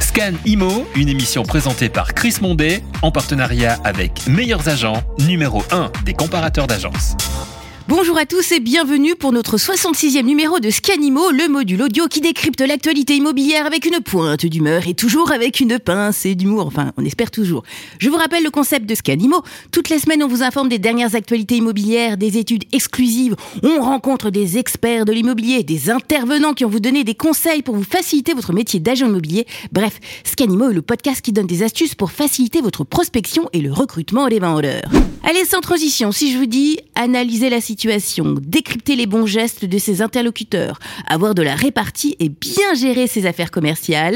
Scan Imo, une émission présentée par Chris Mondet, en partenariat avec Meilleurs Agents, numéro 1 des comparateurs d'agences. Bonjour à tous et bienvenue pour notre 66e numéro de Scanimo, le module audio qui décrypte l'actualité immobilière avec une pointe d'humeur et toujours avec une pincée d'humour, enfin on espère toujours. Je vous rappelle le concept de Scanimo, toutes les semaines on vous informe des dernières actualités immobilières, des études exclusives, on rencontre des experts de l'immobilier, des intervenants qui vont vous donner des conseils pour vous faciliter votre métier d'agent immobilier. Bref, Scanimo est le podcast qui donne des astuces pour faciliter votre prospection et le recrutement des vendeurs. Allez, sans transition, si je vous dis analyser la situation, décrypter les bons gestes de ses interlocuteurs, avoir de la répartie et bien gérer ses affaires commerciales.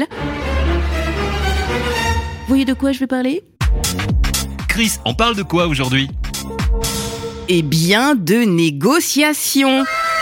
Vous voyez de quoi je vais parler ? Chris, on parle de quoi aujourd'hui ? Eh bien, de négociation.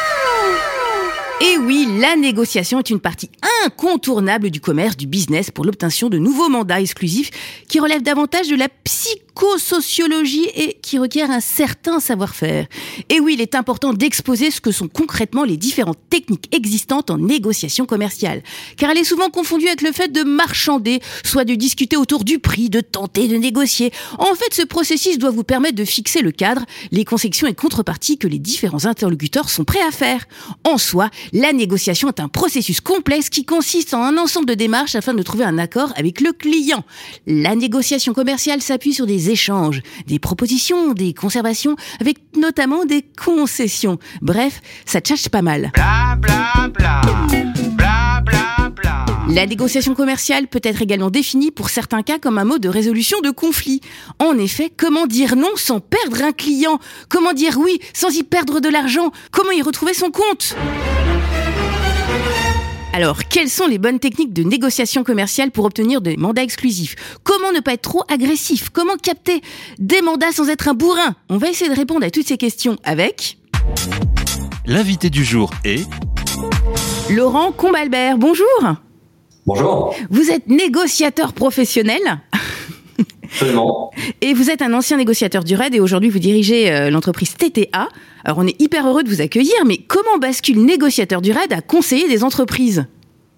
Et oui, la négociation est une partie incontournable du commerce, du business pour l'obtention de nouveaux mandats exclusifs qui relèvent davantage de la psychosociologie et qui requièrent un certain savoir-faire. Et oui, il est important d'exposer ce que sont concrètement les différentes techniques existantes en négociation commerciale. Car elle est souvent confondue avec le fait de marchander, soit de discuter autour du prix, de tenter de négocier. En fait, ce processus doit vous permettre de fixer le cadre, les concessions et contreparties que les différents interlocuteurs sont prêts à faire. En soi, la négociation est un processus complexe qui consiste en un ensemble de démarches afin de trouver un accord avec le client. La négociation commerciale s'appuie sur des échanges, des propositions, des conservations, avec notamment des concessions. Bref, ça tchatche pas mal. Bla bla bla, bla bla bla. La négociation commerciale peut être également définie pour certains cas comme un mode de résolution de conflits. En effet, comment dire non sans perdre un client ? Comment dire oui sans y perdre de l'argent ? Comment y retrouver son compte ? Alors, quelles sont les bonnes techniques de négociation commerciale pour obtenir des mandats exclusifs ? Comment ne pas être trop agressif ? Comment capter des mandats sans être un bourrin ? On va essayer de répondre à toutes ces questions avec... L'invité du jour est... Laurent Combalbert, bonjour. Bonjour. Vous êtes négociateur professionnel. Absolument. Et vous êtes un ancien négociateur du RAID et aujourd'hui vous dirigez l'entreprise TTA. Alors on est hyper heureux de vous accueillir, mais comment bascule négociateur du RAID à conseiller des entreprises ?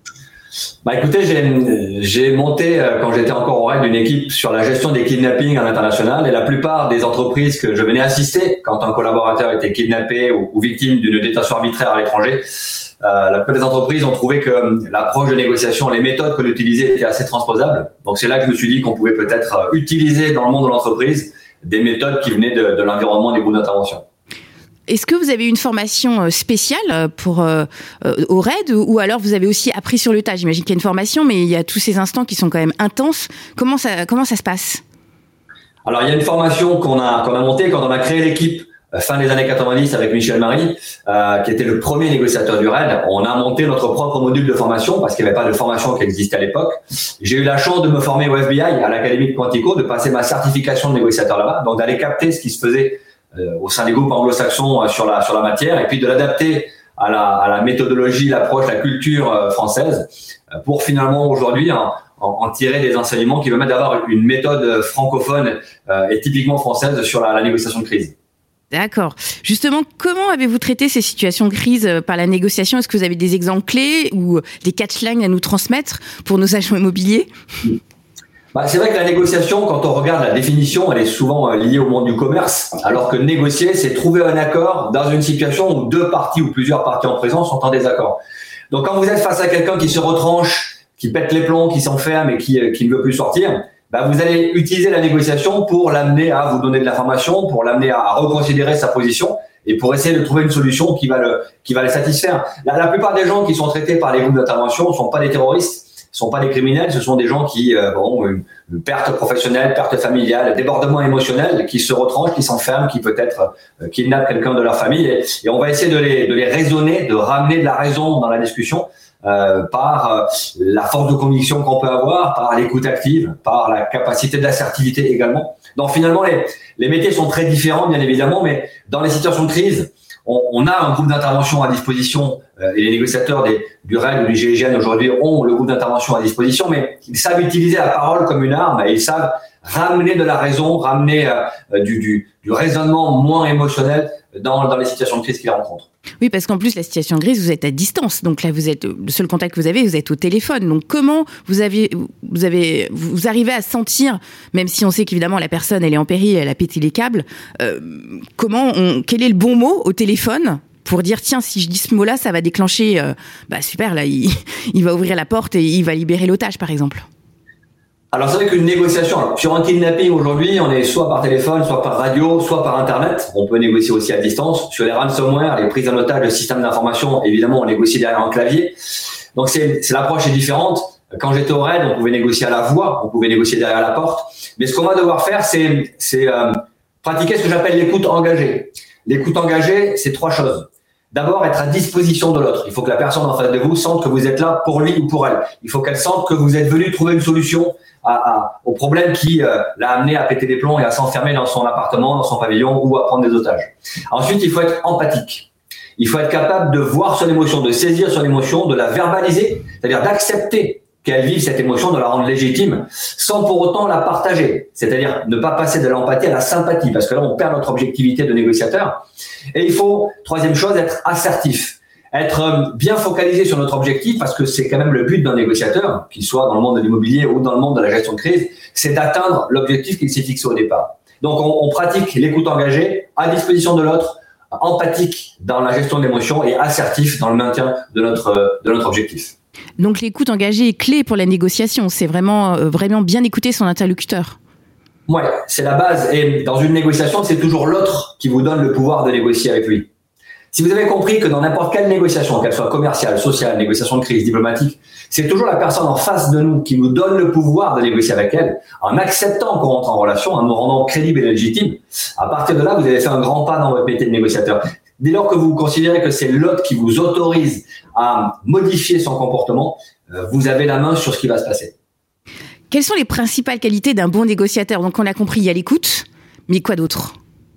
Écoutez, j'ai monté, quand j'étais encore au RAID, une équipe sur la gestion des kidnappings à l'international et la plupart des entreprises que je venais assister quand un collaborateur était kidnappé ou victime d'une détention arbitraire à l'étranger, la plupart des entreprises ont trouvé que l'approche de négociation, les méthodes que l'utilisait étaient assez transposables. Donc c'est là que je me suis dit qu'on pouvait peut-être utiliser dans le monde de l'entreprise des méthodes qui venaient de l'environnement des groupes d'intervention. Est-ce que vous avez une formation spéciale pour au RAID ou alors vous avez aussi appris sur le tas ? J'imagine qu'il y a une formation, mais il y a tous ces instants qui sont quand même intenses. Comment ça se passe ? Alors il y a une formation qu'on a montée quand on a créé l'équipe fin des années 90 avec Michel Marie, qui était le premier négociateur du RAID. On a monté notre propre module de formation parce qu'il n'y avait pas de formation qui existait à l'époque. J'ai eu la chance de me former au FBI, à l'Académie de Quantico, de passer ma certification de négociateur là-bas, donc d'aller capter ce qui se faisait au sein des groupes anglo-saxons sur la matière, et puis de l'adapter à la méthodologie, l'approche, la culture française, pour finalement aujourd'hui en tirer des enseignements qui permettent d'avoir une méthode francophone et typiquement française sur la négociation de crise. D'accord. Justement, comment avez-vous traité ces situations de crise par la négociation ? Est-ce que vous avez des exemples clés ou des catchlines à nous transmettre pour nos agents immobiliers ? C'est vrai que la négociation, quand on regarde la définition, elle est souvent liée au monde du commerce, alors que négocier, c'est trouver un accord dans une situation où deux parties ou plusieurs parties en présence sont en désaccord. Donc quand vous êtes face à quelqu'un qui se retranche, qui pète les plombs, qui s'enferme et qui ne veut plus sortir, vous allez utiliser la négociation pour l'amener à vous donner de l'information, pour l'amener à reconsidérer sa position et pour essayer de trouver une solution qui va le satisfaire. La plupart des gens qui sont traités par les groupes d'intervention ne sont pas des terroristes, ne sont pas des criminels, ce sont des gens qui ont une perte professionnelle, perte familiale, débordement émotionnel, qui se retranchent, qui s'enferment, qui peut-être kidnappent quelqu'un de leur famille. Et on va essayer de les raisonner, de ramener de la raison dans la discussion par la force de conviction qu'on peut avoir, par l'écoute active, par la capacité d'assertivité également. Donc finalement, les métiers sont très différents, bien évidemment, mais dans les situations de crise, on a un groupe d'intervention à disposition et les négociateurs du RAID ou du GIGN aujourd'hui ont le groupe d'intervention à disposition, mais ils savent utiliser la parole comme une arme et ils savent ramener de la raison, ramener du raisonnement moins émotionnel dans les situations de crise qu'ils rencontrent. Oui, parce qu'en plus, la situation de crise, vous êtes à distance. Donc là, le seul contact que vous êtes au téléphone. Donc comment vous arrivez à sentir, même si on sait qu'évidemment la personne, elle est en péril, elle a pété les câbles, quel est le bon mot au téléphone pour dire, tiens, si je dis ce mot-là, ça va déclencher, super, là, il va ouvrir la porte et il va libérer l'otage, par exemple. Alors c'est vrai qu'une négociation, sur un kidnapping aujourd'hui, on est soit par téléphone, soit par radio, soit par Internet. On peut négocier aussi à distance. Sur les ransomware, les prises en otage, le système d'information, évidemment, on négocie derrière un clavier. Donc l'approche est différente. Quand j'étais au RAID, on pouvait négocier à la voix, on pouvait négocier derrière la porte. Mais ce qu'on va devoir faire, c'est pratiquer ce que j'appelle l'écoute engagée. L'écoute engagée, c'est 3 choses. D'abord, être à disposition de l'autre. Il faut que la personne en face de vous sente que vous êtes là pour lui ou pour elle. Il faut qu'elle sente que vous êtes venu trouver une solution au problème qui l'a amené à péter des plombs et à s'enfermer dans son appartement, dans son pavillon ou à prendre des otages. Ensuite, il faut être empathique. Il faut être capable de voir son émotion, de saisir son émotion, de la verbaliser, c'est-à-dire d'accepter qu'elle vive cette émotion, de la rendre légitime, sans pour autant la partager. C'est-à-dire ne pas passer de l'empathie à la sympathie, parce que là, on perd notre objectivité de négociateur. Et il faut, 3e chose, être assertif. Être bien focalisé sur notre objectif, parce que c'est quand même le but d'un négociateur, qu'il soit dans le monde de l'immobilier ou dans le monde de la gestion de crise, c'est d'atteindre l'objectif qu'il s'est fixé au départ. Donc, on pratique l'écoute engagée, à disposition de l'autre, empathique dans la gestion de l'émotion et assertif dans le maintien de notre objectif. Donc l'écoute engagée est clé pour la négociation, c'est vraiment bien écouter son interlocuteur. Ouais, c'est la base. Et dans une négociation, c'est toujours l'autre qui vous donne le pouvoir de négocier avec lui. Si vous avez compris que dans n'importe quelle négociation, qu'elle soit commerciale, sociale, négociation de crise, diplomatique, c'est toujours la personne en face de nous qui nous donne le pouvoir de négocier avec elle, en acceptant qu'on rentre en relation, en nous rendant crédibles et légitimes, à partir de là, vous avez fait un grand pas dans votre métier de négociateur. Dès lors que vous considérez que c'est l'autre qui vous autorise à modifier son comportement, vous avez la main sur ce qui va se passer. Quelles sont les principales qualités d'un bon négociateur ? Donc on a compris, il y a l'écoute, mais quoi d'autre ?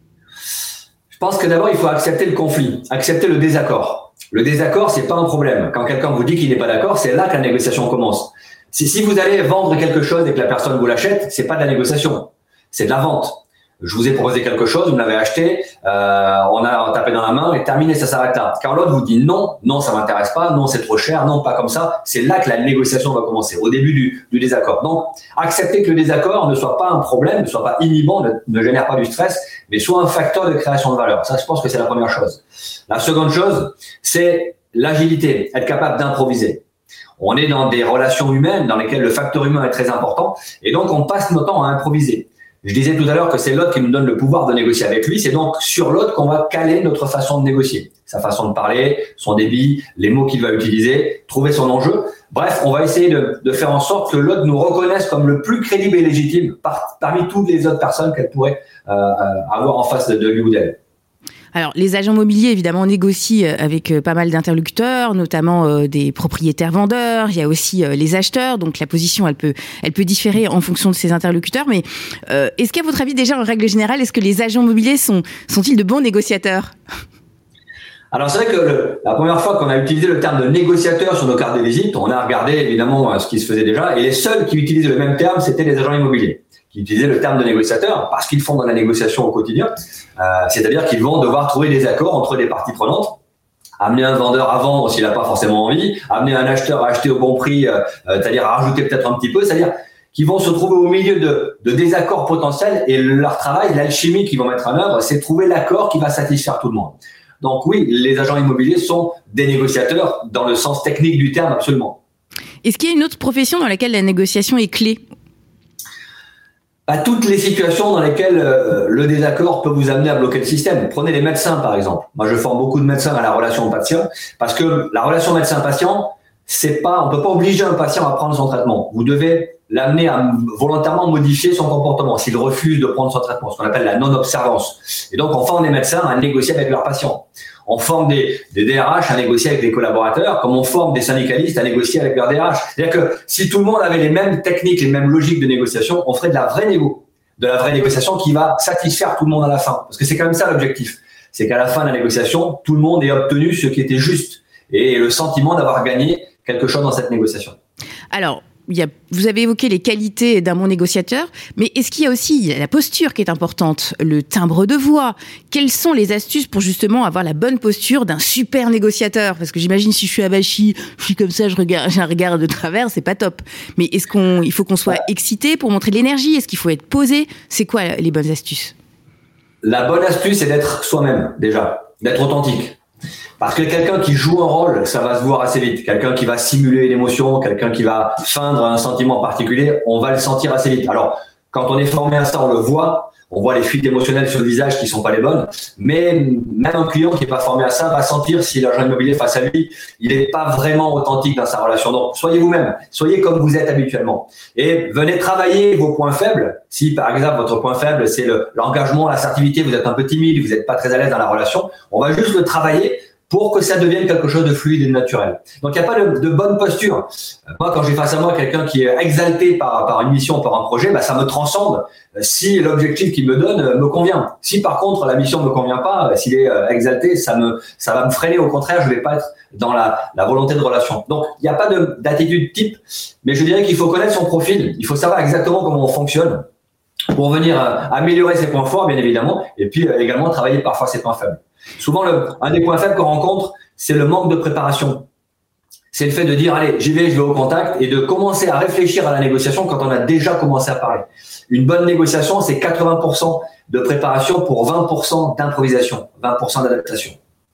Je pense que d'abord, il faut accepter le conflit, accepter le désaccord. Le désaccord, c'est pas un problème. Quand quelqu'un vous dit qu'il n'est pas d'accord, c'est là que la négociation commence. Si vous allez vendre quelque chose et que la personne vous l'achète, c'est pas de la négociation, c'est de la vente. Je vous ai proposé quelque chose, vous l'avez acheté, on a tapé dans la main et terminé, ça s'arrête là. Quand l'autre vous dit non, ça m'intéresse pas, non, c'est trop cher, non, pas comme ça, c'est là que la négociation va commencer, au début du désaccord. Donc, accepter que le désaccord ne soit pas un problème, ne soit pas inhibant, ne génère pas du stress, mais soit un facteur de création de valeur. Ça, je pense que c'est la première chose. La seconde chose, c'est l'agilité, être capable d'improviser. On est dans des relations humaines dans lesquelles le facteur humain est très important et donc on passe notre temps à improviser. Je disais tout à l'heure que c'est l'autre qui nous donne le pouvoir de négocier avec lui. C'est donc sur l'autre qu'on va caler notre façon de négocier. Sa façon de parler, son débit, les mots qu'il va utiliser, trouver son enjeu. Bref, on va essayer de faire en sorte que l'autre nous reconnaisse comme le plus crédible et légitime parmi toutes les autres personnes qu'elle pourrait avoir en face de lui ou d'elle. Alors, les agents immobiliers, évidemment, négocient avec pas mal d'interlocuteurs, notamment des propriétaires vendeurs. Il y a aussi les acheteurs. Donc, la position, elle peut différer en fonction de ces interlocuteurs. Mais est-ce qu'à votre avis, déjà, en règle générale, est-ce que les agents immobiliers sont-ils de bons négociateurs ? Alors, c'est vrai que la première fois qu'on a utilisé le terme de négociateur sur nos cartes de visite, on a regardé, évidemment, ce qui se faisait déjà. Et les seuls qui utilisaient le même terme, c'était les agents immobiliers, qui utilisaient le terme de négociateur parce qu'ils font dans la négociation au quotidien. C'est-à-dire qu'ils vont devoir trouver des accords entre les parties prenantes, amener un vendeur à vendre s'il n'a pas forcément envie, amener un acheteur à acheter au bon prix, c'est-à-dire à rajouter peut-être un petit peu, c'est-à-dire qu'ils vont se trouver au milieu de désaccords potentiels et leur travail, l'alchimie qu'ils vont mettre en œuvre, c'est trouver l'accord qui va satisfaire tout le monde. Donc oui, les agents immobiliers sont des négociateurs dans le sens technique du terme, absolument. Est-ce qu'il y a une autre profession dans laquelle la négociation est clé ? À toutes les situations dans lesquelles le désaccord peut vous amener à bloquer le système. Prenez les médecins, par exemple. Moi, je forme beaucoup de médecins à la relation patient parce que la relation médecin-patient, on peut pas obliger un patient à prendre son traitement. Vous devez l'amener à volontairement modifier son comportement s'il refuse de prendre son traitement, ce qu'on appelle la non-observance. Et donc, on forme des médecins à négocier avec leurs patients. On forme des DRH à négocier avec des collaborateurs, comme on forme des syndicalistes à négocier avec leurs DRH. C'est-à-dire que si tout le monde avait les mêmes techniques, les mêmes logiques de négociation, on ferait de la vraie négociation qui va satisfaire tout le monde à la fin. Parce que c'est quand même ça l'objectif. C'est qu'à la fin de la négociation, tout le monde ait obtenu ce qui était juste et le sentiment d'avoir gagné quelque chose dans cette négociation. Alors, vous avez évoqué les qualités d'un bon négociateur, mais est-ce qu'il y a aussi la posture qui est importante, le timbre de voix? Quelles sont les astuces pour justement avoir la bonne posture d'un super négociateur? Parce que j'imagine si je suis abachie, je suis comme ça, j'ai un regard de travers, c'est pas top. Mais il faut qu'on soit excité pour montrer de l'énergie? Est-ce qu'il faut être posé? C'est quoi les bonnes astuces? La bonne astuce, c'est d'être soi-même, déjà, d'être authentique. Parce que quelqu'un qui joue un rôle, ça va se voir assez vite. Quelqu'un qui va simuler une émotion, quelqu'un qui va feindre un sentiment particulier, on va le sentir assez vite. Alors, quand on est formé à ça, on le voit. On voit les fuites émotionnelles sur le visage qui sont pas les bonnes. Mais même un client qui est pas formé à ça va sentir si l'agent immobilier face à lui, il est pas vraiment authentique dans sa relation. Donc, soyez vous-même. Soyez comme vous êtes habituellement. Et venez travailler vos points faibles. Si, par exemple, votre point faible, c'est l'engagement, l'assertivité, vous êtes un peu timide, vous n'êtes pas très à l'aise dans la relation, on va juste le travailler pour que ça devienne quelque chose de fluide et de naturel. Donc, il n'y a pas de bonne posture. Moi, quand j'ai face à moi quelqu'un qui est exalté par une mission, par un projet, ça me transcende si l'objectif qu'il me donne me convient. Si, par contre, la mission ne me convient pas, s'il est exalté, ça va me freiner. Au contraire, je ne vais pas être dans la volonté de relation. Donc, il n'y a pas d'attitude type, mais je dirais qu'il faut connaître son profil. Il faut savoir exactement comment on fonctionne pour venir améliorer ses points forts, bien évidemment, et puis également travailler parfois ses points faibles. Souvent, un des points faibles qu'on rencontre, c'est le manque de préparation. C'est le fait de dire, allez, je vais au contact et de commencer à réfléchir à la négociation quand on a déjà commencé à parler. Une bonne négociation, c'est 80% de préparation pour 20% d'improvisation, 20% d'adaptation.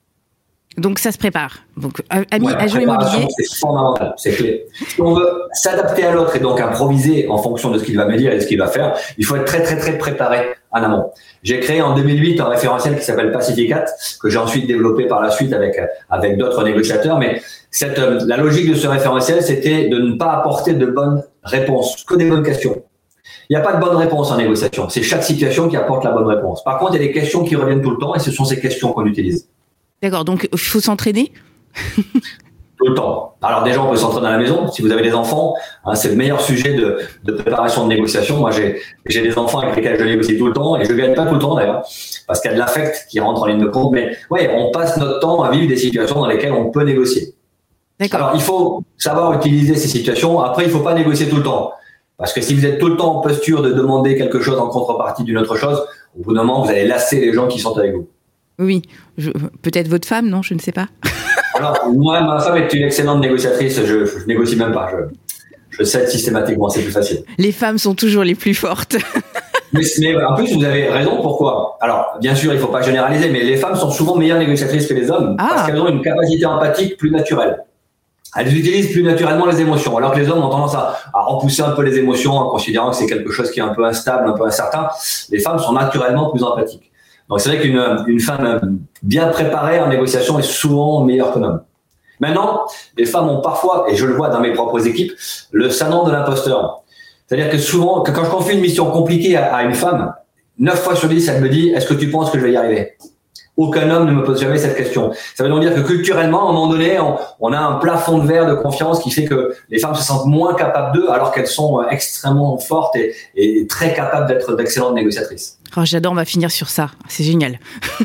Donc, ça se prépare. Donc, agent immobilier. C'est fondamental, c'est clé. Si on veut s'adapter à l'autre et donc improviser en fonction de ce qu'il va me dire et de ce qu'il va faire, il faut être très, très, très préparé en amont. J'ai créé en 2008 un référentiel qui s'appelle Pacificat, que j'ai ensuite développé par la suite avec d'autres négociateurs. Mais la logique de ce référentiel, c'était de ne pas apporter de bonnes réponses, que des bonnes questions. Il n'y a pas de bonne réponse en négociation. C'est chaque situation qui apporte la bonne réponse. Par contre, il y a des questions qui reviennent tout le temps et ce sont ces questions qu'on utilise. D'accord, donc il faut s'entraîner? Tout le temps. Alors déjà, on peut s'entraîner à la maison. Si vous avez des enfants, c'est le meilleur sujet de préparation de négociation. Moi, j'ai des enfants avec lesquels je négocie tout le temps et je ne gagne pas tout le temps d'ailleurs, parce qu'il y a de l'affect qui rentre en ligne de compte. Mais ouais, on passe notre temps à vivre des situations dans lesquelles on peut négocier. D'accord. Alors, il faut savoir utiliser ces situations. Après, il ne faut pas négocier tout le temps. Parce que si vous êtes tout le temps en posture de demander quelque chose en contrepartie d'une autre chose, au bout d'un moment, vous allez lasser les gens qui sont avec vous. Oui, peut-être votre femme, non? Je ne sais pas. Alors, moi, ma femme est une excellente négociatrice. Je négocie même pas. Je cède systématiquement, c'est plus facile. Les femmes sont toujours les plus fortes. mais en plus, vous avez raison. Pourquoi? Alors, bien sûr, il faut pas généraliser, mais les femmes sont souvent meilleures négociatrices que les hommes parce qu'elles ont une capacité empathique plus naturelle. Elles utilisent plus naturellement les émotions, alors que les hommes ont tendance à repousser un peu les émotions en considérant que c'est quelque chose qui est un peu instable, un peu incertain. Les femmes sont naturellement plus empathiques. Donc, c'est vrai qu'une femme bien préparée en négociation est souvent meilleure qu'un homme. Maintenant, les femmes ont parfois, et je le vois dans mes propres équipes, le syndrome de l'imposteur. C'est-à-dire que souvent, quand je confie une mission compliquée à une femme, 9 fois sur 10, elle me dit « Est-ce que tu penses que je vais y arriver ?» Aucun homme ne me pose jamais cette question. Ça veut donc dire que culturellement, à un moment donné, on a un plafond de verre de confiance qui fait que les femmes se sentent moins capables d'eux alors qu'elles sont extrêmement fortes et très capables d'être d'excellentes négociatrices. Oh, j'adore, on va finir sur ça. C'est génial.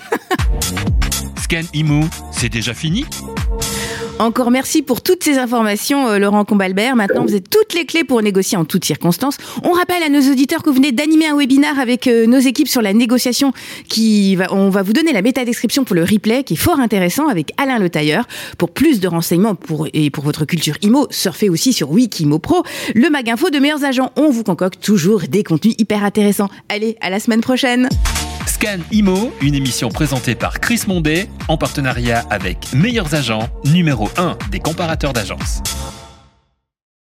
Scan Imo, c'est déjà fini ? Encore merci pour toutes ces informations, Laurent Combalbert. Maintenant, vous avez toutes les clés pour négocier en toutes circonstances. On rappelle à nos auditeurs que vous venez d'animer un webinaire avec nos équipes sur la négociation. On va vous donner la métadescription pour le replay, qui est fort intéressant, avec Alain Le Tailleur. Pour plus de renseignements pour votre culture IMO, surfez aussi sur Wikimo Pro, le mag info de Meilleurs Agents. On vous concocte toujours des contenus hyper intéressants. Allez, à la semaine prochaine. Scan Imo, une émission présentée par Chris Mondet en partenariat avec Meilleurs Agents, numéro 1 des comparateurs d'agences.